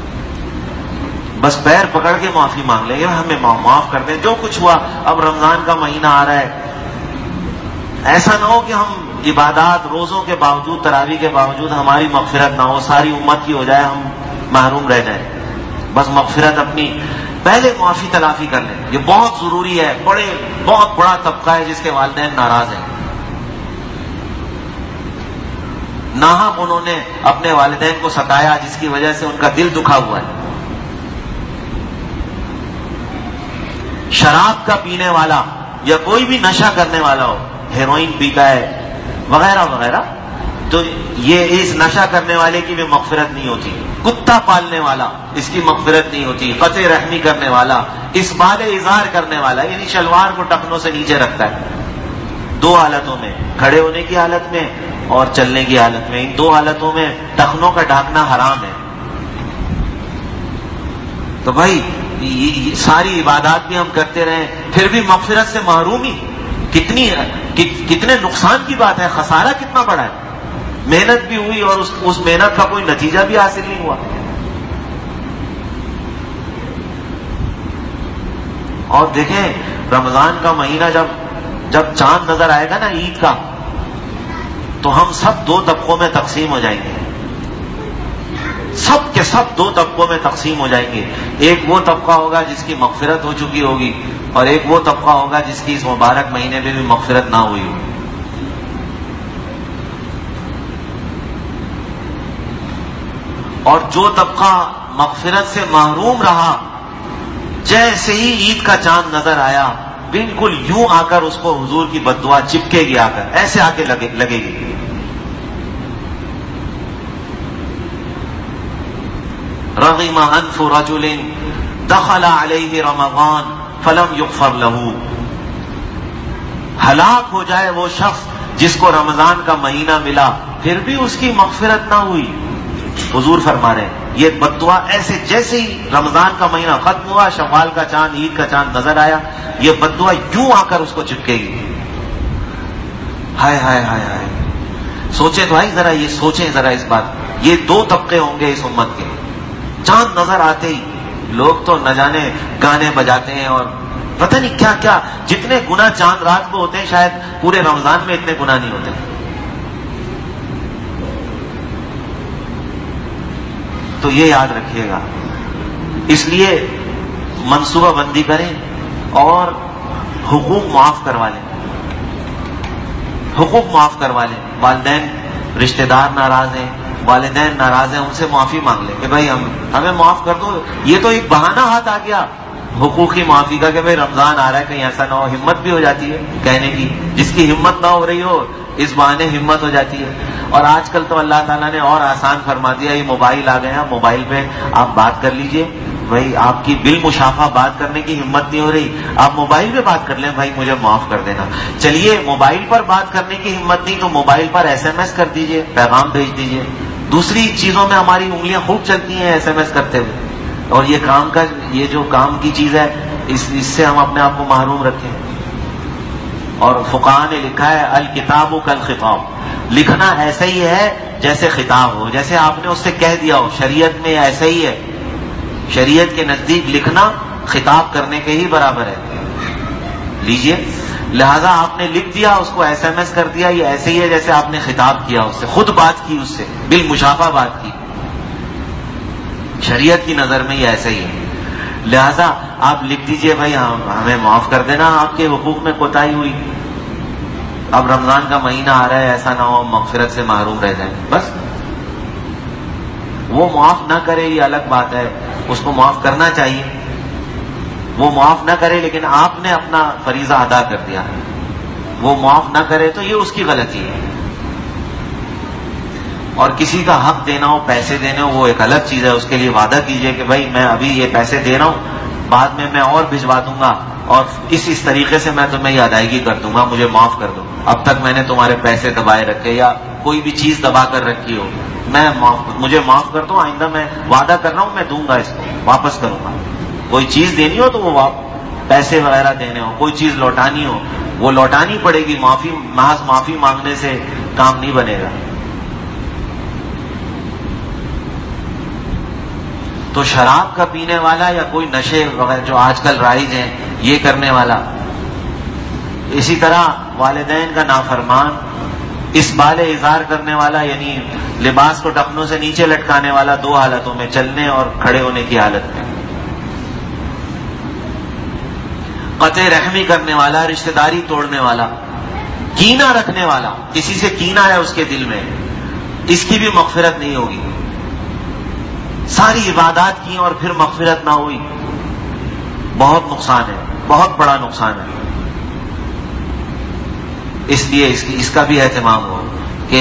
بس پیر پکڑ کے معافی مانگ لیں گے، ہمیں معاف کر دیں جو کچھ ہوا. اب رمضان کا مہینہ آ رہا ہے، ایسا نہ ہو کہ ہم عبادات روزوں کے باوجود، تراویح کے باوجود ہماری مغفرت نہ ہو، ساری امت کی ہو جائے، ہم محروم رہ جائیں. بس مغفرت اپنی پہلے معافی تلافی کر لیں، یہ بہت ضروری ہے. بہت بڑا طبقہ ہے جس کے والدین ناراض ہیں، ناحق انہوں نے اپنے والدین کو ستایا جس کی وجہ سے ان کا دل دکھا ہوا ہے. شراب کا پینے والا یا کوئی بھی نشہ کرنے والا ہو، ہیروئن پیتا ہے وغیرہ وغیرہ، تو یہ اس نشہ کرنے والے کی بھی مغفرت نہیں ہوتی. کتا پالنے والا، اس کی مغفرت نہیں ہوتی. قطع رحمی کرنے والا، اسبال اظہار کرنے والا، یعنی شلوار کو ٹخنوں سے نیچے رکھتا ہے، دو حالتوں میں، کھڑے ہونے کی حالت میں اور چلنے کی حالت میں. ان دو حالتوں میں ٹخنوں کا ڈھانکنا حرام ہے. تو بھائی ساری عبادات بھی ہم کرتے رہیں پھر بھی مغفرت سے محرومی کتنے نقصان کی بات ہے، خسارہ کتنا بڑا ہے. محنت بھی ہوئی اور اس محنت کا کوئی نتیجہ بھی حاصل نہیں ہوا. اور دیکھیں رمضان کا مہینہ جب چاند نظر آئے گا نا عید کا، تو ہم سب دو طبقوں میں تقسیم ہو جائیں گے، سب کے سب دو طبقوں میں تقسیم ہو جائیں گے. ایک وہ طبقہ ہوگا جس کی مغفرت ہو چکی ہوگی، اور ایک وہ طبقہ ہوگا جس کی اس مبارک مہینے میں بھی مغفرت نہ ہوئی ہوگی. اور جو طبقہ مغفرت سے محروم رہا، جیسے ہی عید کا چاند نظر آیا بالکل یوں آ کر اس کو حضور کی بد دعا چپکے گی، آ کر ایسے آ کے لگے گی. رغم انف رجل دخل علیہ رمضان فلم یغفر له. ہلاک ہو جائے وہ شخص جس کو رمضان کا مہینہ ملا پھر بھی اس کی مغفرت نہ ہوئی. حضور فرما رہے ہیں یہ بد دعا ایسے جیسے ہی رمضان کا مہینہ ختم ہوا، شوال کا چاند، عید کا چاند نظر آیا، یہ بد دعا یوں آ کر اس کو چپکے گی. ہائے ہائے ہائے ہائے. سوچیں تو بھائی ذرا، یہ سوچیں ذرا اس بات. یہ دو طبقے ہوں گے اس امت کے. چاند نظر آتے ہی لوگ تو نہ جانے گانے بجاتے ہیں اور پتہ نہیں کیا کیا، جتنے گناہ چاند رات کو ہوتے ہیں شاید پورے رمضان میں اتنے گناہ نہیں ہوتے. تو یہ یاد رکھیے گا. اس لیے منصوبہ بندی کریں اور حقوق معاف کروا لیں، حقوق معاف کروا لیں. والدین رشتہ دار ناراض ہیں، والدین ناراض ہیں، ان سے معافی مانگ لیں کہ بھائی ہمیں معاف کر دو. یہ تو ایک بہانہ ہاتھ آ گیا حقوق کی معافی کا کہ بھائی رمضان آ رہا ہے، کہیں ایسا نہ ہو. ہمت بھی ہو جاتی ہے کہنے کی، جس کی ہمت نہ ہو رہی ہو اس بہانے ہمت ہو جاتی ہے. اور آج کل تو اللہ تعالیٰ نے اور آسان فرما دیا، یہ موبائل آ گئے ہیں، موبائل پہ آپ بات کر لیجئے. بھائی آپ کی بالمشافہ بات کرنے کی ہمت نہیں ہو رہی، آپ موبائل پہ بات کر لیں، بھائی مجھے معاف کر دینا. چلیے موبائل پر بات کرنے کی ہمت نہیں تو موبائل پر SMS کر دیجئے، پیغام بھیج دیجئے. دوسری چیزوں میں ہماری انگلیاں خوب چلتی ہیں SMS کرتے ہوئے، اور یہ جو کام کی چیز ہے اس سے ہم اپنے آپ کو محروم رکھیں. اور فقہاء نے لکھا ہے الکتاب کالخطاب، لکھنا ایسا ہی ہے جیسے خطاب ہو، جیسے آپ نے اس سے کہہ دیا ہو. شریعت میں ایسا ہی ہے، شریعت کے نزدیک لکھنا خطاب کرنے کے ہی برابر ہے. لیجئے، لہذا آپ نے لکھ دیا، اس کو SMS کر دیا، یہ ایسے ہی ہے جیسے آپ نے خطاب کیا اس سے، خود بات کی اس سے، بالمشافہ بات کی. شریعت کی نظر میں یہ ایسا ہی ہے. لہذا آپ لکھ دیجئے بھائی ہمیں معاف کر دینا، آپ کے حقوق میں کوتاہی ہوئی، اب رمضان کا مہینہ آ رہا ہے، ایسا نہ ہو مغفرت سے محروم رہ جائیں. بس وہ معاف نہ کرے یہ الگ بات ہے، اس کو معاف کرنا چاہیے. وہ معاف نہ کرے لیکن آپ نے اپنا فریضہ ادا کر دیا، وہ معاف نہ کرے تو یہ اس کی غلطی ہے. اور کسی کا حق دینا ہو، پیسے دینے ہو، وہ ایک الگ چیز ہے. اس کے لیے وعدہ کیجئے کہ بھائی میں ابھی یہ پیسے دے رہا ہوں، بعد میں اور بھجوا دوں گا اور اس طریقے سے میں تمہیں یہ ادائیگی کر دوں گا، مجھے معاف کر دو. اب تک میں نے تمہارے پیسے دبائے رکھے یا کوئی بھی چیز دبا کر رکھی ہو، مجھے معاف کر دو، آئندہ میں وعدہ کر رہا ہوں میں دوں گا، اس کو واپس کروں گا. کوئی چیز دینی ہو تو وہ پیسے وغیرہ دینے ہو، کوئی چیز لوٹانی ہو وہ لوٹانی پڑے گی. محض معافی مانگنے سے کام نہیں بنے گا. تو شراب کا پینے والا یا کوئی نشے وغیرہ جو آج کل رائج ہیں یہ کرنے والا، اسی طرح والدین کا نافرمان، اسبال ازار کرنے والا یعنی لباس کو ٹخنوں سے نیچے لٹکانے والا، دو حالتوں میں، چلنے اور کھڑے ہونے کی حالت میں. قطع رحمی کرنے والا، رشتہ داری توڑنے والا، کینہ رکھنے والا، کسی سے کینہ ہے اس کے دل میں، اس کی بھی مغفرت نہیں ہوگی. ساری عبادات کی اور پھر مغفرت نہ ہوئی، بہت نقصان ہے، بہت بڑا نقصان ہے. اس لیے اس کا بھی اہتمام ہو کہ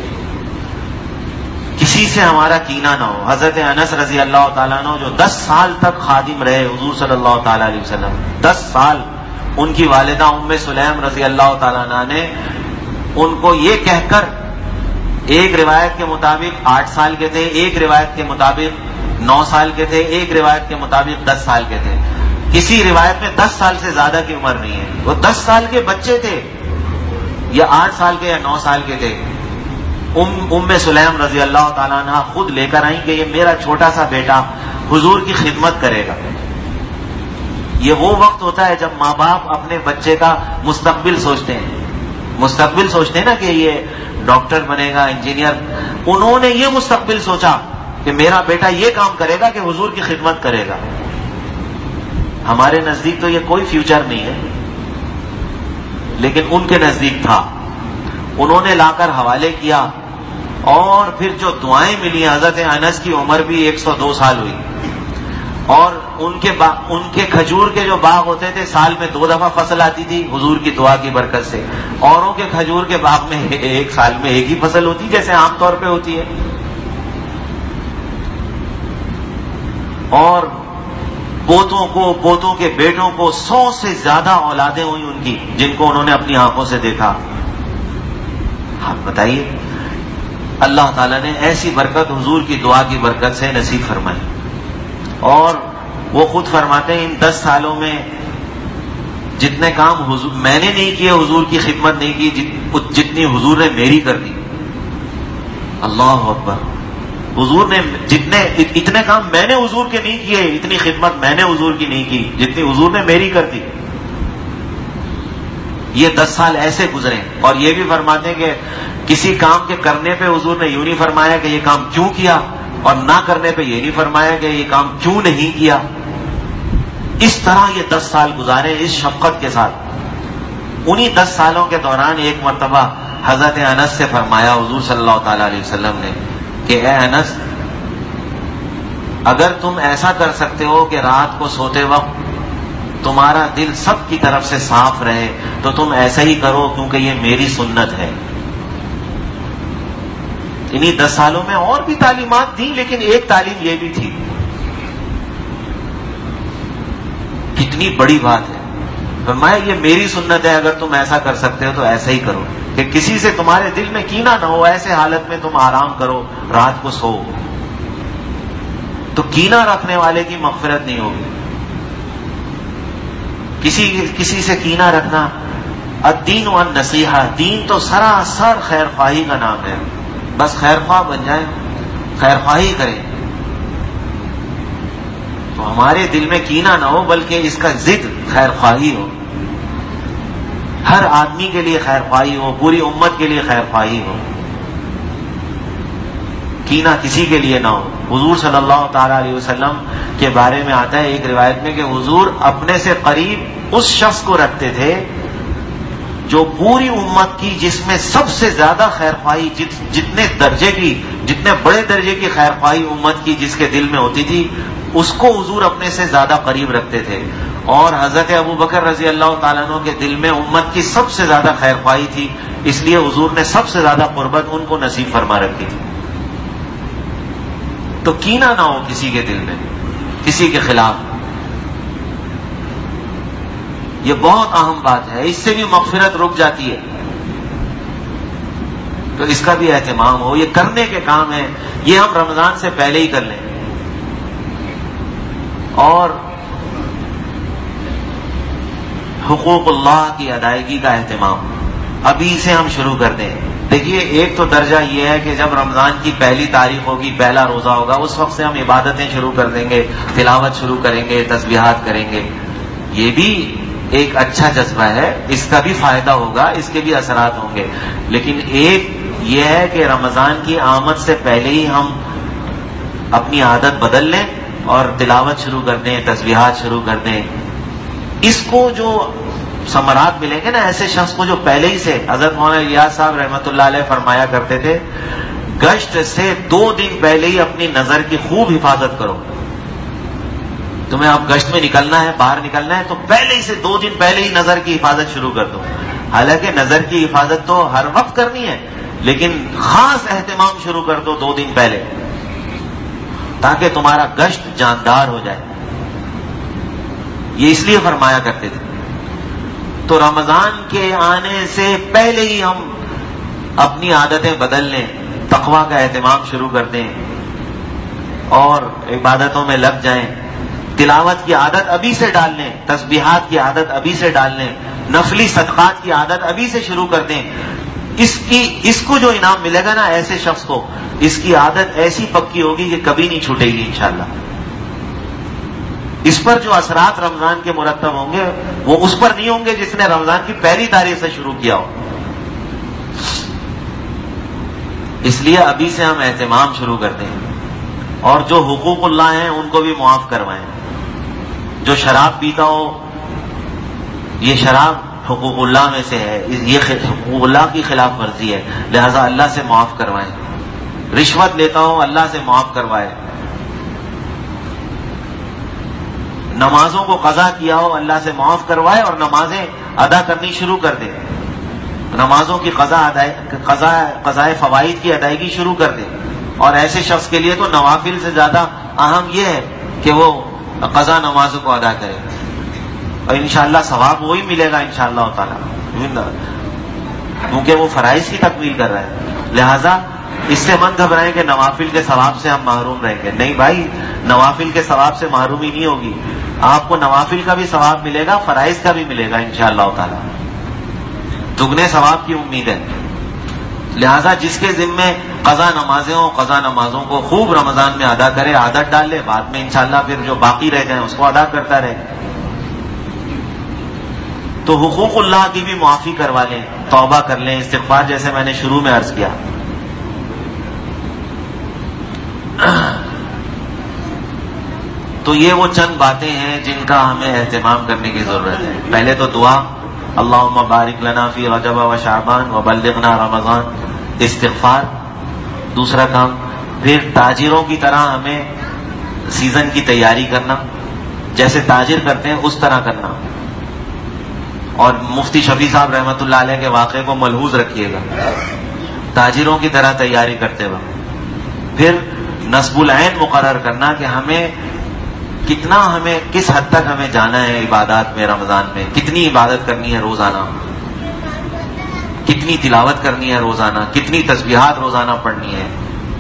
کسی سے ہمارا کینہ نہ ہو. حضرت انس رضی اللہ تعالیٰ عنہ جو 10 سال تک خادم رہے حضور صلی اللہ تعالیٰ علیہ وسلم، 10 سال، ان کی والدہ ام سلیم رضی اللہ تعالیٰ عنہ نے ان کو یہ کہہ کر، ایک روایت کے مطابق 8 سال کے تھے، ایک روایت کے مطابق 9 سال کے تھے، ایک روایت کے مطابق 10 سال کے تھے. کسی روایت میں 10 سال سے زیادہ کی عمر نہیں ہے. وہ 10 سال کے بچے تھے یا 8 سال کے یا 9 سال کے تھے. ام سلیم رضی اللہ تعالیٰ عنہ خود لے کر آئیں کہ یہ میرا چھوٹا سا بیٹا حضور کی خدمت کرے گا. یہ وہ وقت ہوتا ہے جب ماں باپ اپنے بچے کا مستقبل سوچتے ہیں نا کہ یہ ڈاکٹر بنے گا، انجینئر. انہوں نے یہ مستقبل سوچا کہ میرا بیٹا یہ کام کرے گا کہ حضور کی خدمت کرے گا. ہمارے نزدیک تو یہ کوئی فیوچر نہیں ہے، لیکن ان کے نزدیک تھا. انہوں نے لا کر حوالے کیا اور پھر جو دعائیں ملی، حضرت انس کی عمر بھی 102 سال ہوئی اور ان کے کھجور کے جو باغ ہوتے تھے سال میں 2 دفعہ فصل آتی تھی حضور کی دعا کی برکت سے. اوروں کے کھجور کے باغ میں ایک سال میں ایک ہی فصل ہوتی جیسے عام طور پہ ہوتی ہے. اور پوتوں کے بیٹوں کو 100 سے زیادہ اولادیں ہوئی ان کی، جن کو انہوں نے اپنی آنکھوں سے دیکھا. آپ بتائیے، اللہ تعالیٰ نے ایسی برکت حضور کی دعا کی برکت سے نصیب فرمائی. اور وہ خود فرماتے ہیں ان 10 سالوں میں جتنے کام میں نے نہیں کیے، حضور کی خدمت نہیں کی، جتنی حضور نے میری کر دی. اللہ اکبر. حضور نے اتنے کام میں نے حضور کے نہیں کیے، اتنی خدمت میں نے حضور کی نہیں کی جتنی حضور نے میری کر دی. یہ 10 سال ایسے گزرے. اور یہ بھی فرماتے ہیں کہ کسی کام کے کرنے پہ حضور نے یوں نہیں فرمایا کہ یہ کام کیوں کیا، اور نہ کرنے پہ یہ نہیں فرمایا کہ یہ کام کیوں نہیں کیا. اس طرح یہ 10 سال گزارے اس شفقت کے ساتھ. انہی 10 سالوں کے دوران ایک مرتبہ حضرت انس سے فرمایا حضور صلی اللہ تعالی علیہ وسلم نے کہ اے انس، اگر تم ایسا کر سکتے ہو کہ رات کو سوتے وقت تمہارا دل سب کی طرف سے صاف رہے تو تم ایسا ہی کرو، کیونکہ یہ میری سنت ہے. انہی 10 سالوں میں اور بھی تعلیمات تھیں، لیکن ایک تعلیم یہ بھی تھی. کتنی بڑی بات ہے. فرمایا یہ میری سنت ہے، اگر تم ایسا کر سکتے ہو تو ایسا ہی کرو، کہ کسی سے تمہارے دل میں کینہ نہ ہو، ایسے حالت میں تم آرام کرو، رات کو سو. تو کینہ رکھنے والے کی مغفرت نہیں ہوگی. کسی سے کینہ رکھنا، الدین والنصیحہ، دین تو سراسر خیر خواہی کا نام ہے. بس خیر خواہ بن جائیں، خیر خواہی کریں. تو ہمارے دل میں کینہ نہ ہو، بلکہ اس کا ضد خیر خواہی ہو. ہر آدمی کے لیے خیر خواہی ہو، پوری امت کے لیے خیر خواہی ہو. کینہ کسی کے لیے نہ ہو. حضور صلی اللہ تعالی علیہ وسلم کے بارے میں آتا ہے ایک روایت میں کہ حضور اپنے سے قریب اس شخص کو رکھتے تھے جو پوری امت کی جس میں سب سے زیادہ خیر خواہی، جتنے بڑے درجے کی خیر خواہی امت کی جس کے دل میں ہوتی تھی، اس کو حضور اپنے سے زیادہ قریب رکھتے تھے. اور حضرت ابو بکر رضی اللہ تعالیٰ عنہ کے دل میں امت کی سب سے زیادہ خیر خواہی تھی، اس لیے حضور نے سب سے زیادہ قربت ان کو نصیب فرما رکھی تھی. تو کینہ نہ ہو کسی کے دل میں کسی کے خلاف. یہ بہت اہم بات ہے، اس سے بھی مغفرت رک جاتی ہے. تو اس کا بھی اہتمام ہو، یہ کرنے کے کام ہیں، یہ ہم رمضان سے پہلے ہی کر لیں. اور حقوق اللہ کی ادائیگی کا اہتمام ابھی سے ہم شروع کر دیں. دیکھیے ایک تو درجہ یہ ہے کہ جب رمضان کی پہلی تاریخ ہوگی، پہلا روزہ ہوگا، اس وقت سے ہم عبادتیں شروع کر دیں گے، تلاوت شروع کریں گے، تسبیحات کریں گے. یہ بھی ایک اچھا جذبہ ہے، اس کا بھی فائدہ ہوگا، اس کے بھی اثرات ہوں گے. لیکن ایک یہ ہے کہ رمضان کی آمد سے پہلے ہی ہم اپنی عادت بدل لیں اور تلاوت شروع کر دیں، تسبیحات شروع کر دیں. اس کو جو ثمرات ملیں گے نا ایسے شخص کو جو پہلے ہی سے، حضرت مولانا الیاس صاحب رحمۃ اللہ علیہ فرمایا کرتے تھے، گشت سے 2 دن پہلے ہی اپنی نظر کی خوب حفاظت کرو. تمہیں اب گشت میں نکلنا ہے، باہر نکلنا ہے، تو پہلے ہی سے 2 دن پہلے ہی نظر کی حفاظت شروع کر دو. حالانکہ نظر کی حفاظت تو ہر وقت کرنی ہے، لیکن خاص اہتمام شروع کر دو 2 دن پہلے، تاکہ تمہارا گشت جاندار ہو جائے. یہ اس لیے فرمایا کرتے تھے. تو رمضان کے آنے سے پہلے ہی ہم اپنی عادتیں بدل لیں، تقویٰ کا اہتمام شروع کر دیں اور عبادتوں میں لگ جائیں. تلاوت کی عادت ابھی سے ڈال لیں، تسبیحات کی عادت ابھی سے ڈال لیں، نفلی صدقات کی عادت ابھی سے شروع کر دیں. اس کو جو انعام ملے گا نا ایسے شخص کو، اس کی عادت ایسی پکی ہوگی کہ کبھی نہیں چھوٹے گی انشاءاللہ. اس پر جو اثرات رمضان کے مرتب ہوں گے وہ اس پر نہیں ہوں گے جس نے رمضان کی پہلی تاریخ سے شروع کیا ہو. اس لیے ابھی سے ہم اہتمام شروع کر دیں اور جو حقوق اللہ ہیں ان کو بھی معاف کروائیں. جو شراب پیتا ہو، یہ شراب حقوق اللہ میں سے ہے، یہ حقوق اللہ کی خلاف ورزی ہے، لہذا اللہ سے معاف کروائیں. رشوت لیتا ہو، اللہ سے معاف کروائے. نمازوں کو قضا کیا ہو، اللہ سے معاف کروائے اور نمازیں ادا کرنی شروع کر دے. نمازوں کی قضائے فوائد کی ادائیگی شروع کر دے. اور ایسے شخص کے لیے تو نوافل سے زیادہ اہم یہ ہے کہ وہ قضا نمازوں کو ادا کرے، اور انشاءاللہ ثواب وہی ملے گا انشاءاللہ تعالی، کیونکہ وہ فرائض کی تکمیل کر رہا ہے. لہذا اس سے مت گھبرائیں کہ نوافل کے ثواب سے ہم محروم رہیں گے. نہیں بھائی، نوافل کے ثواب سے محرومی نہیں ہوگی. آپ کو نوافل کا بھی ثواب ملے گا، فرائض کا بھی ملے گا انشاءاللہ تعالی. دگنے ثواب کی امید ہے. لہذا جس کے ذمے قضا نمازیں ہوں، قضا نمازوں کو خوب رمضان میں ادا کرے، عادت ڈال لے، بعد میں انشاءاللہ پھر جو باقی رہ جائیں اس کو ادا کرتا رہے. تو حقوق اللہ کی بھی معافی کروا لیں، توبہ کر لیں، استغفار جیسے میں نے شروع میں عرض کیا. تو یہ وہ چند باتیں ہیں جن کا ہمیں اہتمام کرنے کی ضرورت ہے. پہلے تو دعا، اللہم بارک لنا فی رجب و شعبان و بلغنا رمضان، استغفار دوسرا کام. پھر تاجروں کی طرح ہمیں سیزن کی تیاری کرنا، جیسے تاجر کرتے ہیں اس طرح کرنا. اور مفتی شفیع صاحب رحمۃ اللہ علیہ کے واقعے کو ملحوظ رکھیے گا، تاجروں کی طرح تیاری کرتے وقت. پھر نصب العین مقرر کرنا کہ ہمیں کس حد تک ہمیں جانا ہے عبادات میں، رمضان میں کتنی عبادت کرنی ہے روزانہ، کتنی تلاوت کرنی ہے روزانہ، کتنی تسبیحات روزانہ پڑھنی ہے.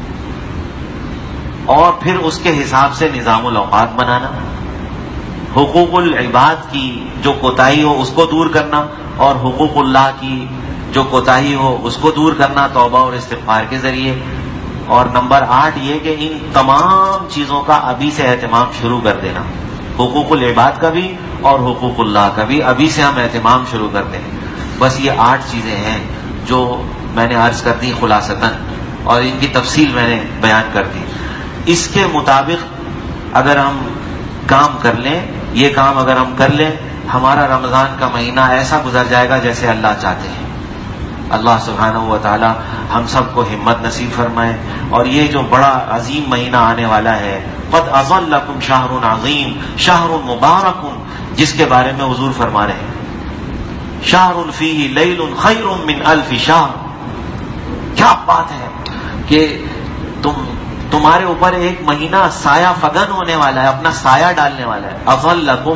اور پھر اس کے حساب سے نظام الاوقات بنانا. حقوق العباد کی جو کوتاہی ہو اس کو دور کرنا، اور حقوق اللہ کی جو کوتاہی ہو اس کو دور کرنا توبہ اور استغفار کے ذریعے. اور نمبر 8 یہ کہ ان تمام چیزوں کا ابھی سے اہتمام شروع کر دینا، حقوق العباد کا بھی اور حقوق اللہ کا بھی ابھی سے ہم اہتمام شروع کر دیں. بس یہ 8 چیزیں ہیں جو میں نے عرض کر دی خلاصتاً، اور ان کی تفصیل میں نے بیان کر دی. اس کے مطابق اگر ہم کام کر لیں، یہ کام اگر ہم کر لیں، ہمارا رمضان کا مہینہ ایسا گزر جائے گا جیسے اللہ چاہتے ہیں. اللہ سبحانہ و تعالی ہم سب کو ہمت نصیب فرمائے. اور یہ جو بڑا عظیم مہینہ آنے والا ہے، قد اظلکم شہر عظیم شہر مبارک، جس کے بارے میں حضور فرما رہے ہیں شہر فیہ لیل خیر من الف شہر. کیا بات ہے کہ تمہارے اوپر ایک مہینہ سایہ فگن ہونے والا ہے، اپنا سایہ ڈالنے والا ہے. اظلکم،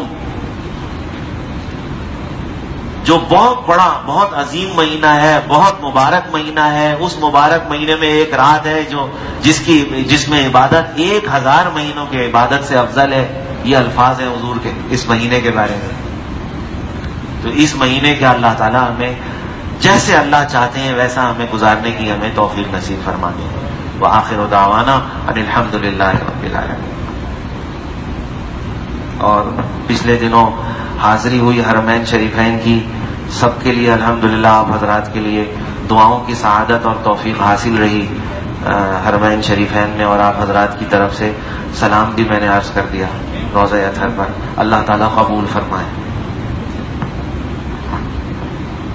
جو بہت بڑا بہت عظیم مہینہ ہے، بہت مبارک مہینہ ہے. اس مبارک مہینے میں ایک رات ہے جس میں عبادت 1000 مہینوں کے عبادت سے افضل ہے. یہ الفاظ ہیں حضور کے اس مہینے کے بارے میں. تو اس مہینے کے اللہ تعالیٰ ہمیں جیسے اللہ چاہتے ہیں ویسا ہمیں گزارنے کی ہمیں توفیق نصیب فرما دیں. وآخر دعوانا ان الحمد للہ رب العالمین. اور پچھلے دنوں حاضری ہوئی حرمین شریفین کی، سب کے لیے الحمدللہ آپ حضرات کے لیے دعاؤں کی سعادت اور توفیق حاصل رہی حرمین شریفین میں. اور آپ حضرات کی طرف سے سلام بھی میں نے عرض کر دیا روضہ اطہر پر. اللہ تعالیٰ قبول فرمائے.